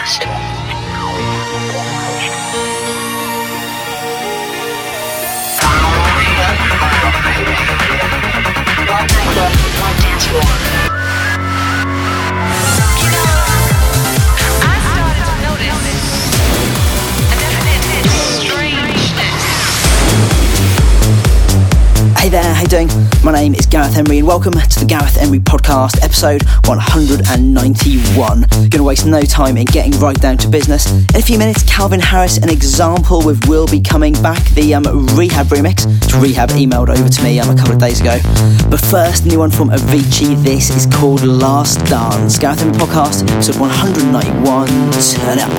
Hey there, how you doing? My name is Gareth Emery and welcome to the Gareth Emery Podcast, episode 191. Gonna waste no time in getting right down to business. In a few minutes, Calvin Harris, An Example with Will Be Coming Back, the Rehab remix, which Rehab emailed over to me a couple of days ago. But first, new one from Avicii. This is called Last Dance. Gareth Emery Podcast, episode 191. Turn up.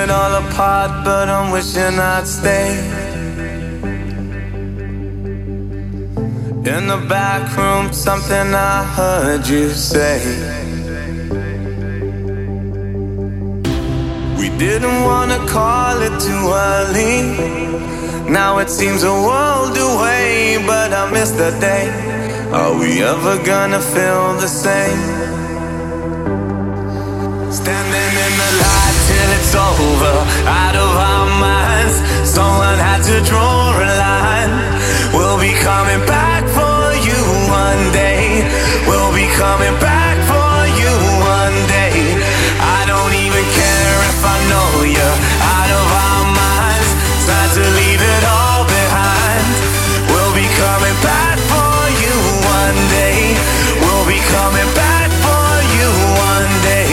it all apart, but I'm wishing I'd stay. In the back room, something I heard you say. We didn't wanna call it too early. Now it seems a world away, but I miss the day. Are we ever gonna feel the same? Standing in the light till it's over, out of our minds. Someone had to draw a line. We'll be coming back for you one day. We'll be coming back for you one day. I don't even care if I know you're out of our minds. Time to leave it all behind. We'll be coming back for you one day. We'll be coming back for you one day.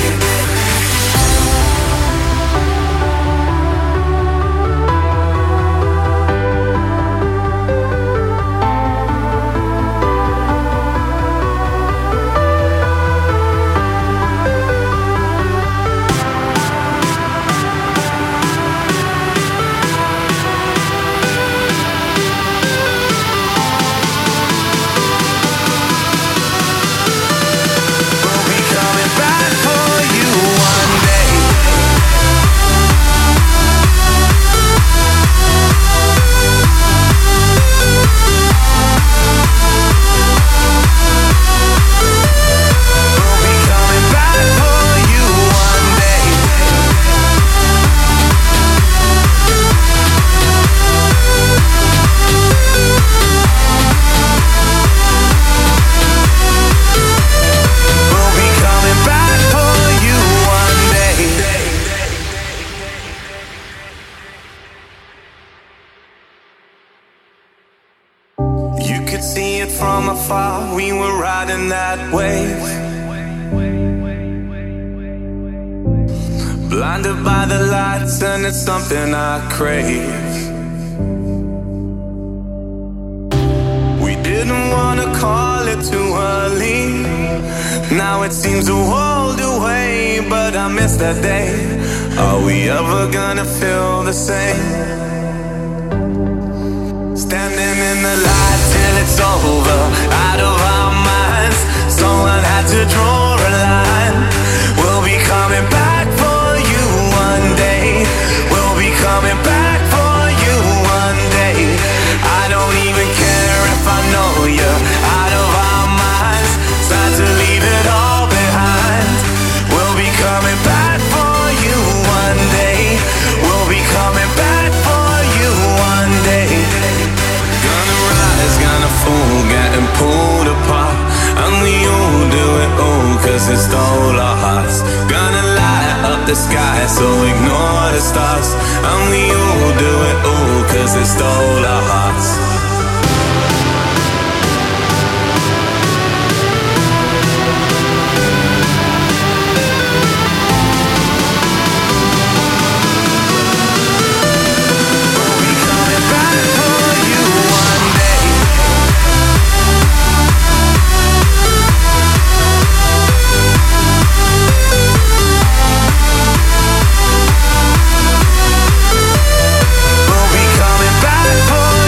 We were riding that wave, blinded by the lights, and it's something I crave. We didn't wanna call it too early. Now it seems a world away, but I miss that day. Are we ever gonna feel the same? Standing in the light till it's over, out of our minds. Someone had to draw a line. We'll be coming back for you one day. We'll be coming back for you one day. I don't even care if I know you're out of our minds. Time to leave it all behind. We'll be coming back for you one day. We'll be coming back for you one day. Gonna fall, getting pulled apart, and we all do it all cause it stole our hearts. Gonna light up the sky, so ignore the stars, and we all do it all cause it stole our hearts. For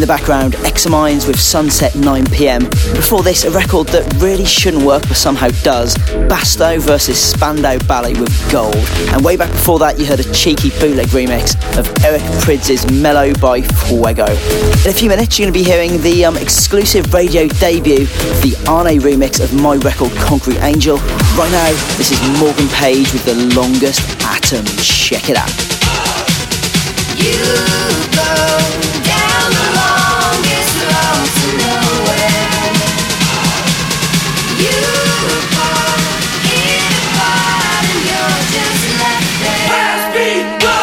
background, Examines with Sunset 9pm. Before this, a record that really shouldn't work but somehow does, Basto versus Spandau Ballet with Gold. And way back before that, you heard a cheeky bootleg remix of Eric Prydz' Mellow by Fuego. In a few minutes, you're going to be hearing the exclusive radio debut of the Arne remix of my record Concrete Angel. Right now, this is Morgan Page with The Longest Atom. Check it out. You go down the longest road to nowhere. You fall in apart and you're just left there. Fast beat, go!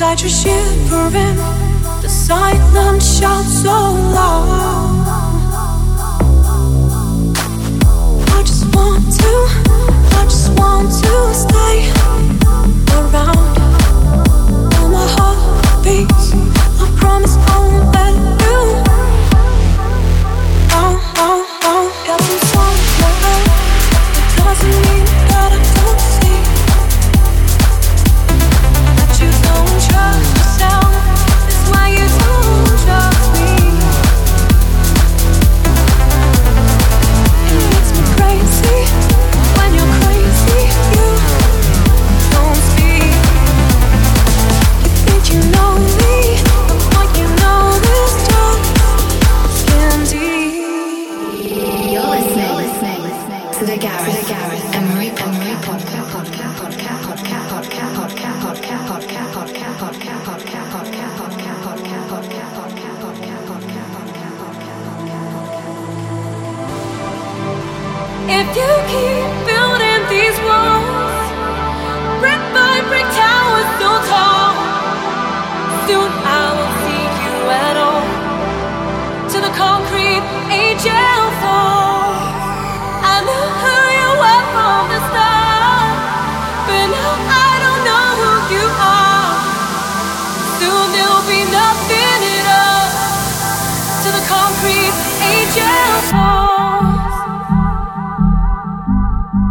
inside you're shivering. The silent shout so loud. I just want to stay around. All my heart beats, I promise I won't let you. Got some song in my head. It doesn't mean that I don't see that you don't trust yourself. That's why you don't trust me. It makes me crazy when you're crazy. You don't speak. You think you know me, but what you know is just skin deep. You're listening to the Gareth Emery podcast. If you keep building these walls, brick by brick towers so tall, soon I will see you at all. To the concrete angel fall. I knew who you were from the start, but now I don't know who you are. Soon there'll be nothing at all. To the concrete angel falls.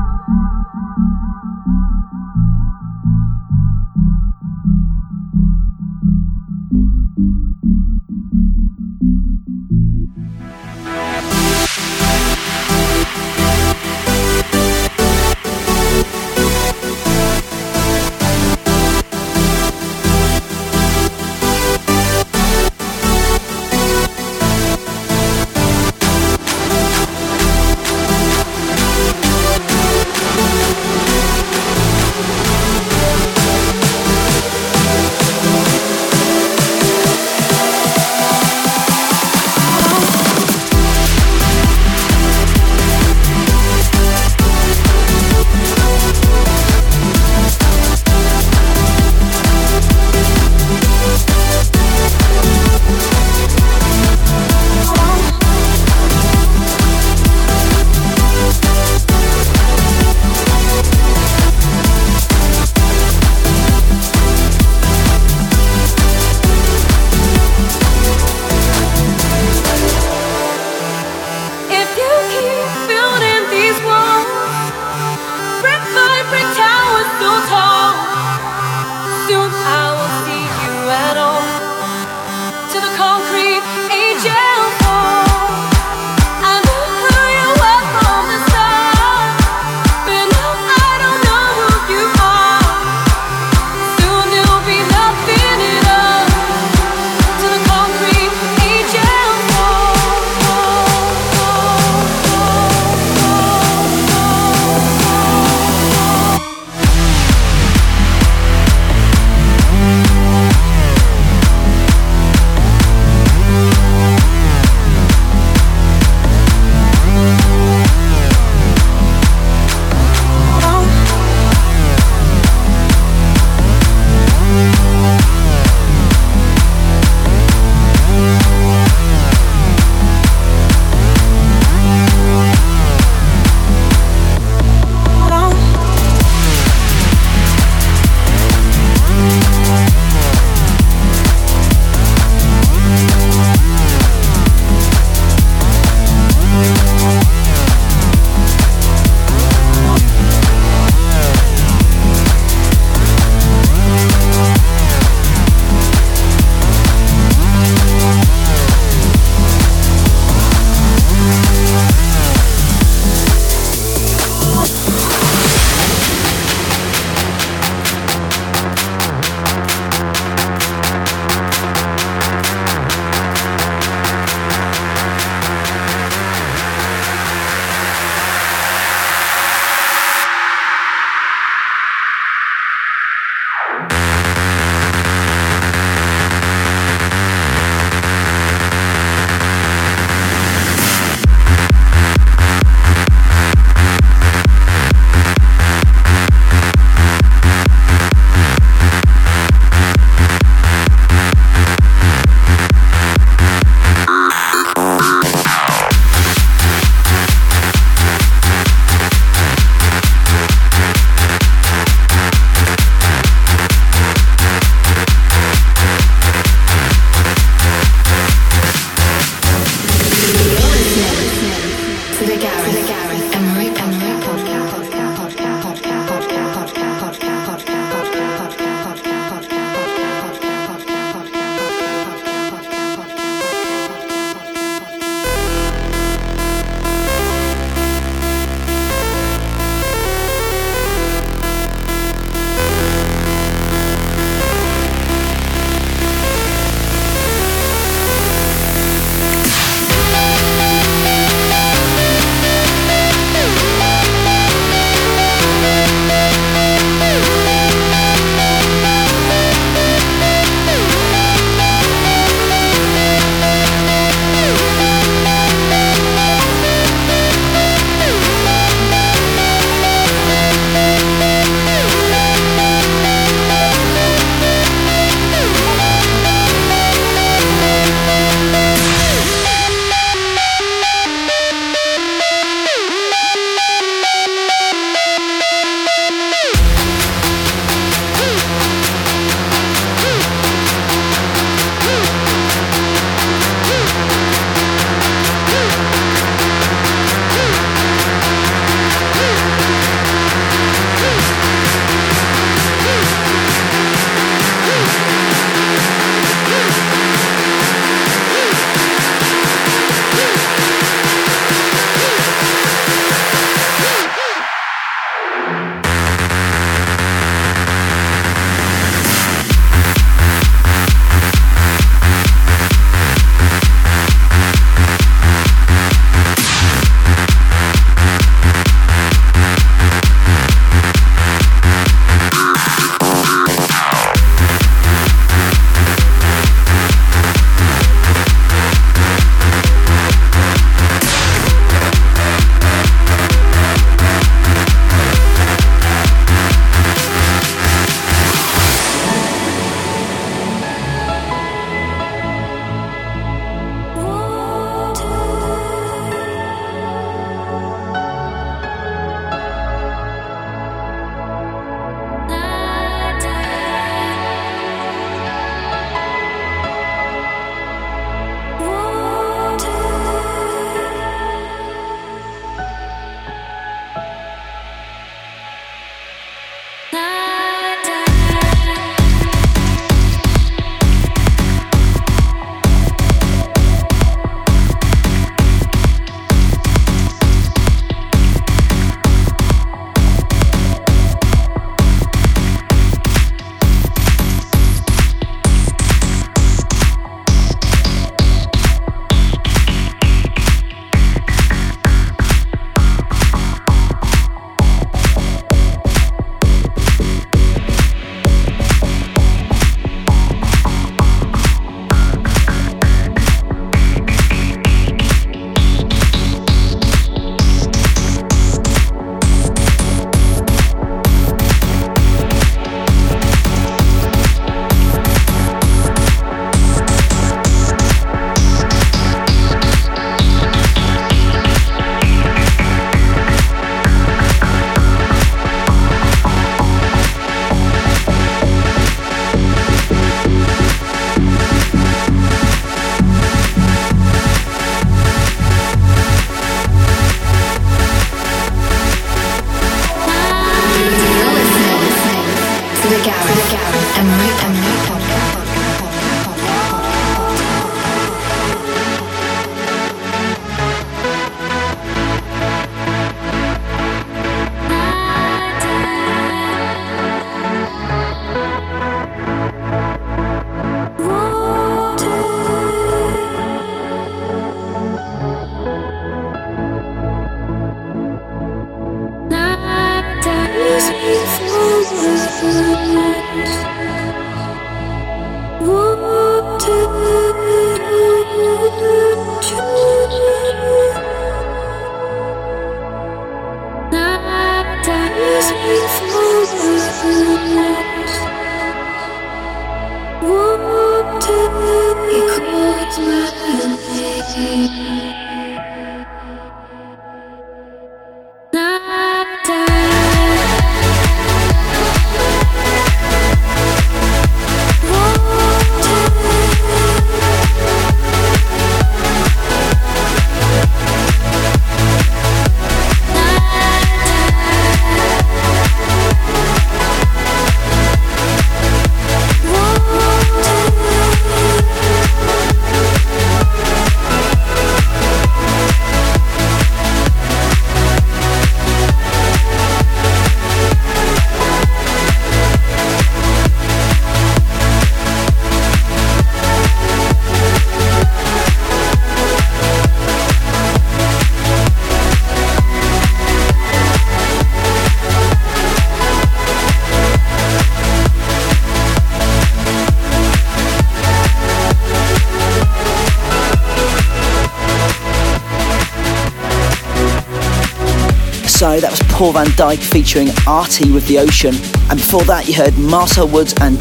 So that was Paul van Dyk featuring Artie with The Ocean, and before that you heard Marcel Woods and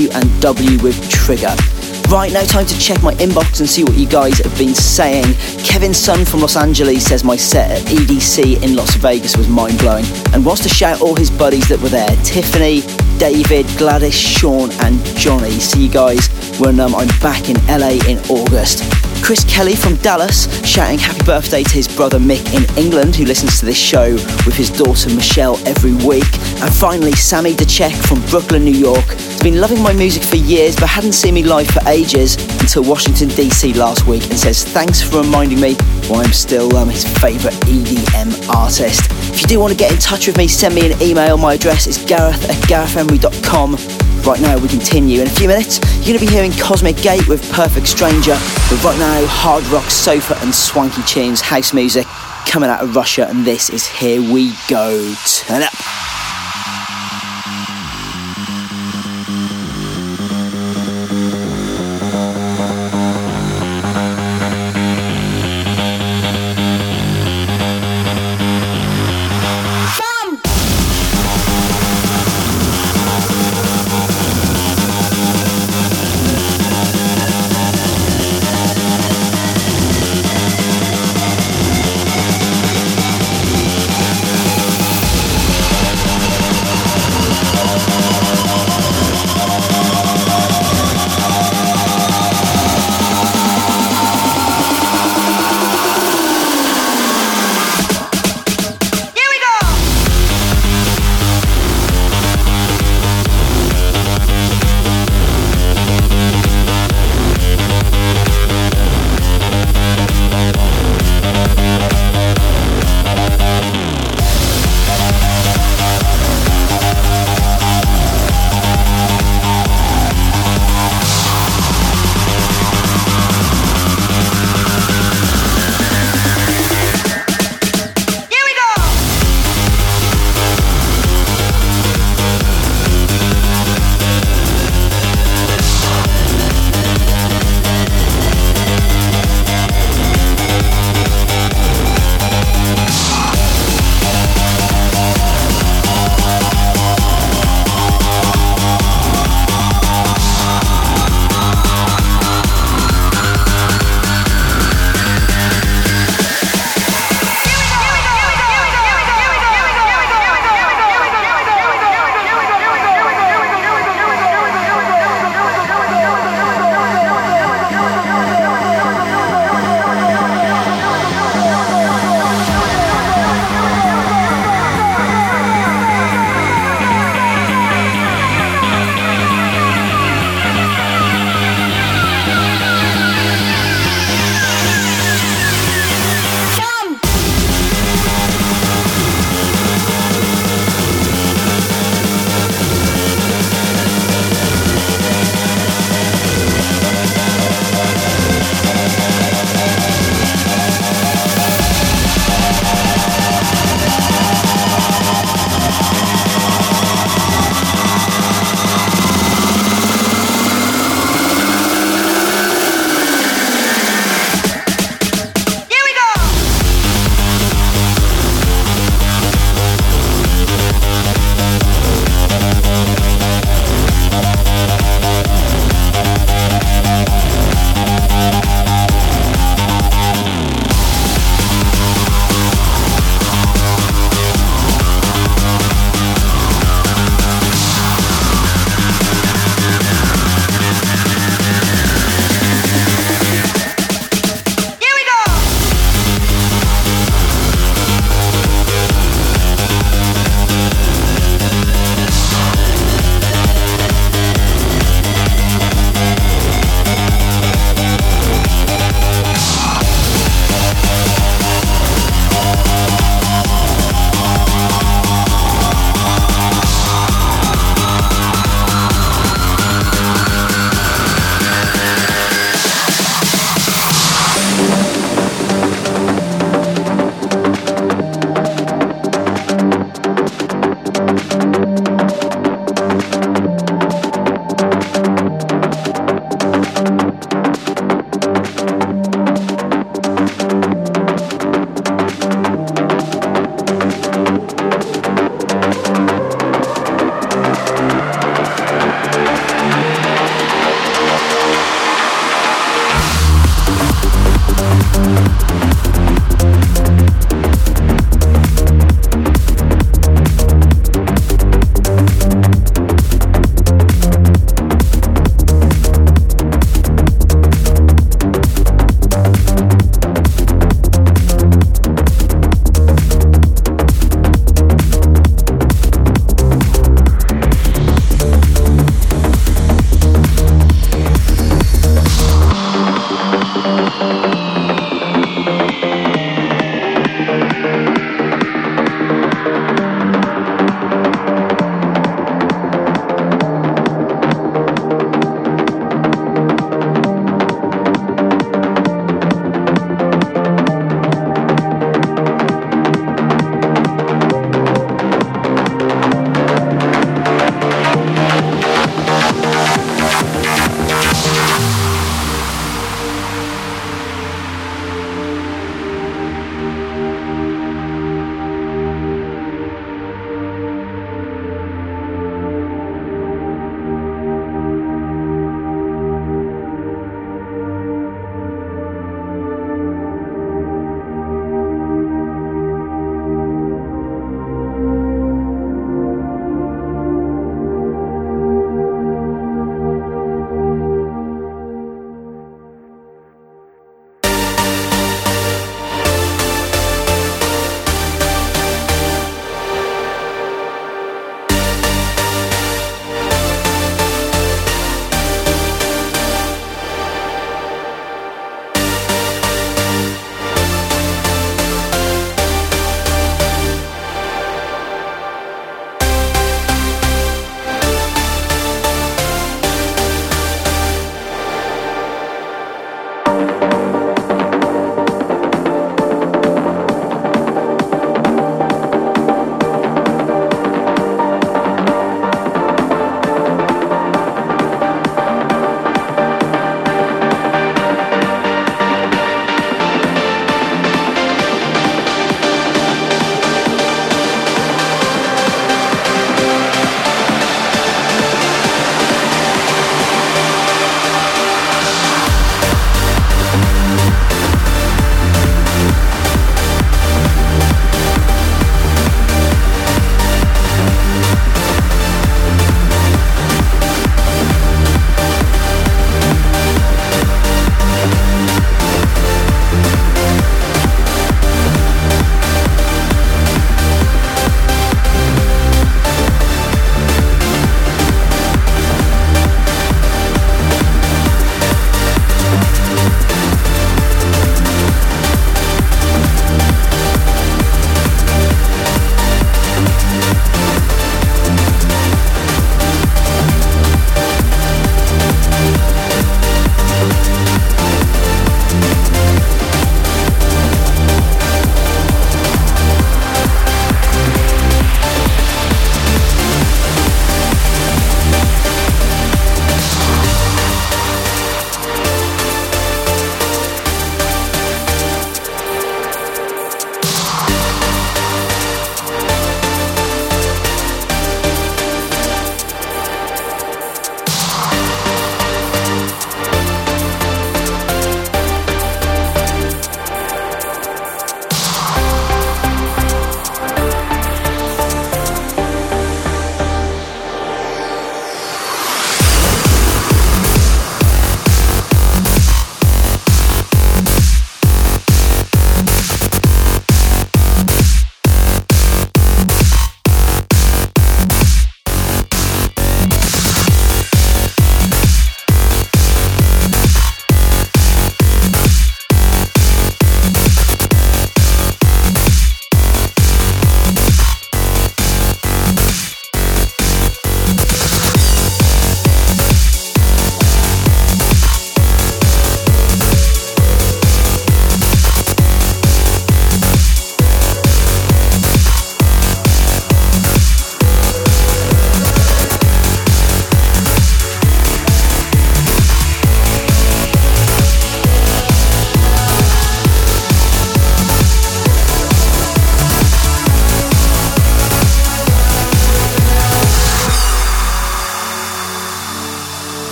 W&W with Trigger. Right, now time to check my inbox and see what you guys have been saying. Kevin Sun from Los Angeles says my set at EDC in Las Vegas was mind-blowing and wants to shout all his buddies that were there: Tiffany, David, Gladys, Sean and Johnny. See you guys when I'm back in LA in August. Chris Kelly from Dallas shouting happy birthday to his brother Mick in England, who listens to this show with his daughter Michelle every week. And finally Sammy DeCheck from Brooklyn, New York. He's been loving my music for years but hadn't seen me live for ages until Washington DC last week, and says thanks for reminding me why I'm still his favourite EDM artist. If you do want to get in touch with me, send me an email. My address is gareth@garethemery.com. Right now we continue. In a few minutes you're going to be hearing Cosmic Gate with Perfect Stranger, but right now hard rock, sofa and swanky tunes, house music coming out of Russia, and this is Here We Go. Turn up.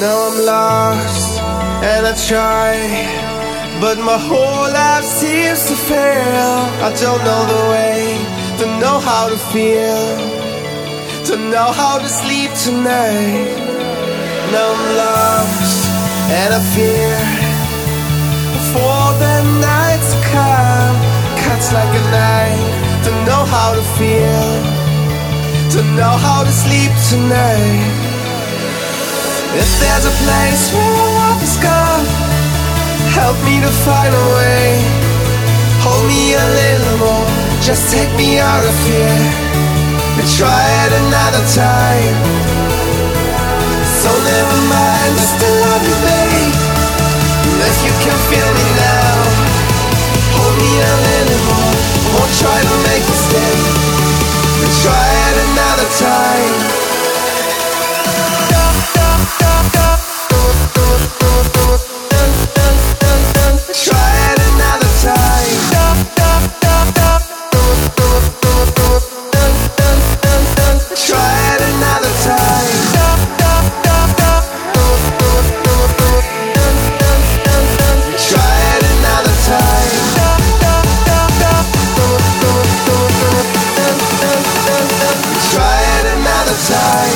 Now I'm lost and I try, but my whole life seems to fail. I don't know the way to know how to feel, to know how to sleep tonight. Now I'm lost and I fear for the night to come, cuts like a knife, to know how to feel, to know how to sleep tonight. If there's a place where our love is gone, help me to find a way. Hold me a little more, just take me out of here. We try it another time. So never mind, just to love you, babe. If you can feel me now, hold me a little more, won't try to make it stay. We try it another time. Try it another time. Try it another time. Try it another time. Try it another time.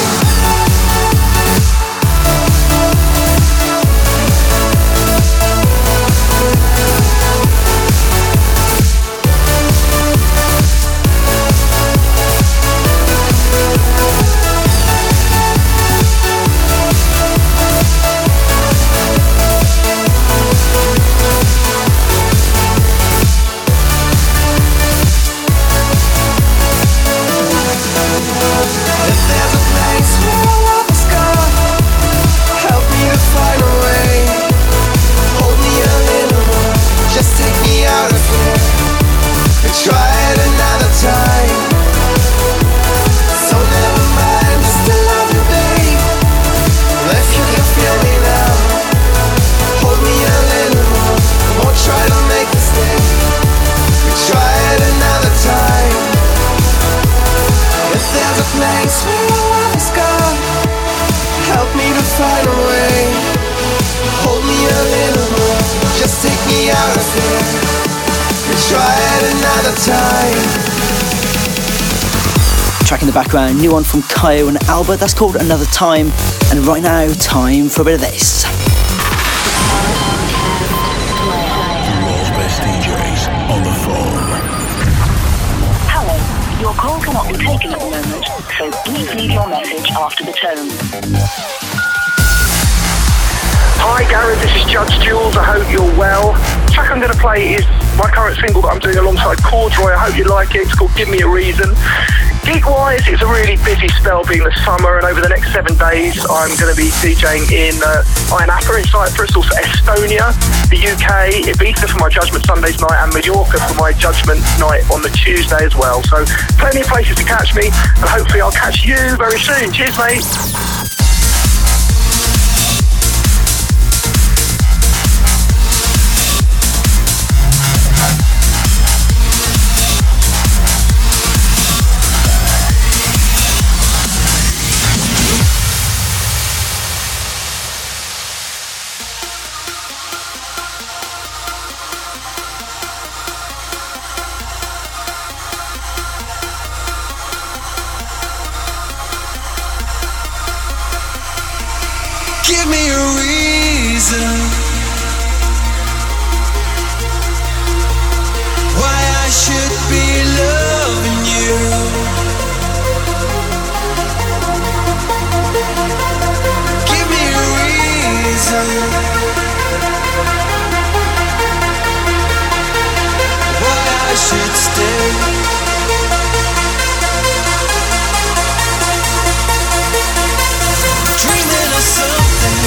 Track in the background, new one from Kyo and Albert, that's called Another Time. And right now, time for a bit of this. World's best DJs on the phone. Hello, your call cannot be taken at the moment, so please leave your message after the tone. Hi Gareth, this is Judge Jules, I hope you're well. The track I'm going to play is my current single that I'm doing alongside Corduroy. I hope you like it. It's called Give Me a Reason. Gig-wise, it's a really busy spell being the summer, and over the next 7 days I'm going to be DJing in Ayia Napa in Cyprus, also Estonia, the UK, Ibiza for my Judgment Sundays night, and Mallorca for my Judgment night on the Tuesday as well. So plenty of places to catch me, and hopefully I'll catch you very soon. Cheers, mate. Give me a reason why I should be loving you. Give me a reason why I should stay. Dreaming of something,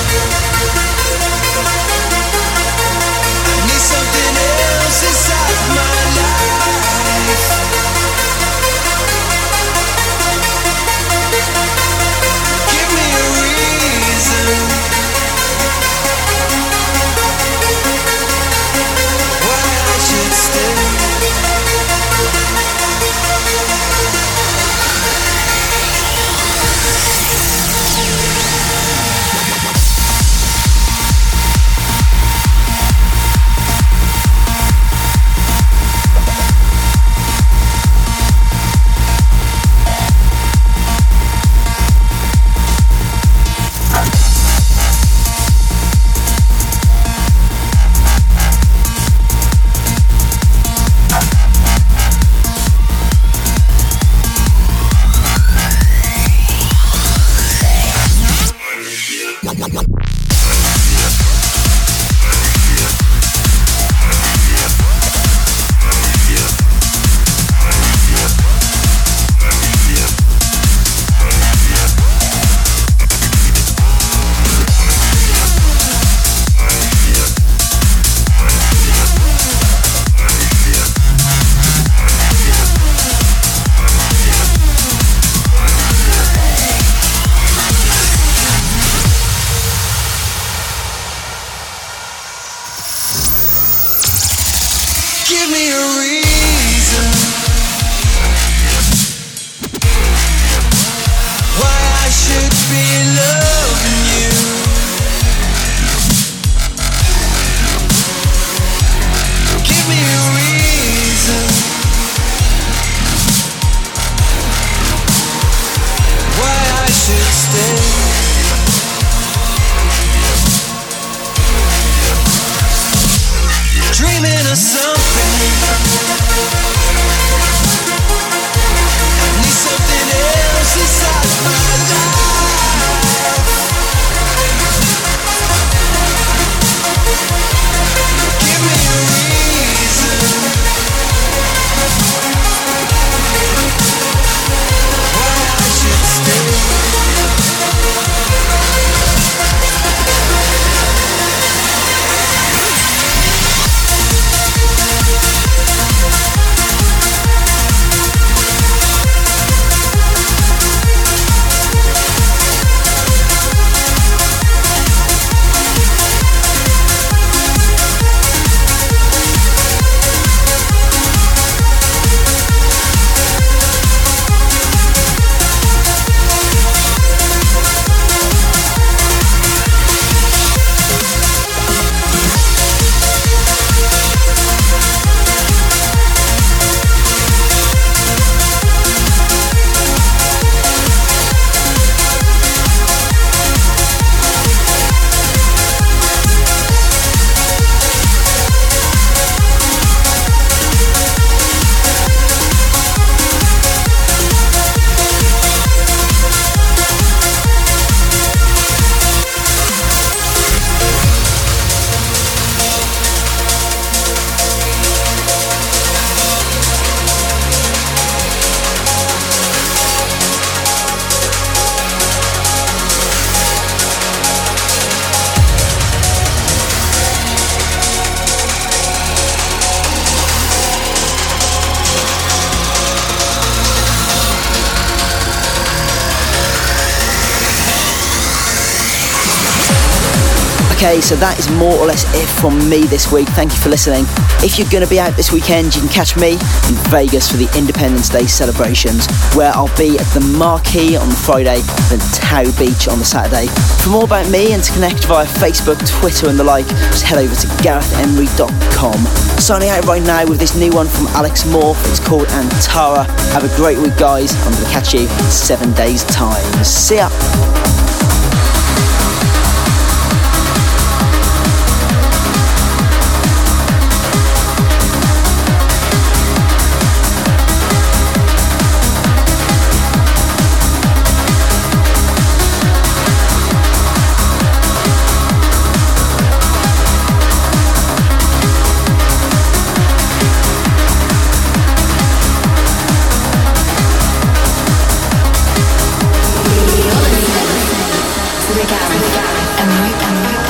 I need something else inside my life. Give me a reason why I should stay. Give me a reason why I should be loving you. Give me a reason why I should stay. Dreaming of something, I need something else inside my life. Give me a reason why I should stay. Okay, so that is more or less it from me this week. Thank you for listening. If you're going to be out this weekend, you can catch me in Vegas for the Independence Day celebrations, where I'll be at the Marquee on the Friday and Tau Beach on the Saturday. For more about me and to connect via Facebook, Twitter and the like, just head over to GarethEmery.com. Signing out right now with this new one from Alex Morph. It's called Antara. Have a great week, guys. I'm going to catch you in 7 days' time. See ya. The Gareth Emery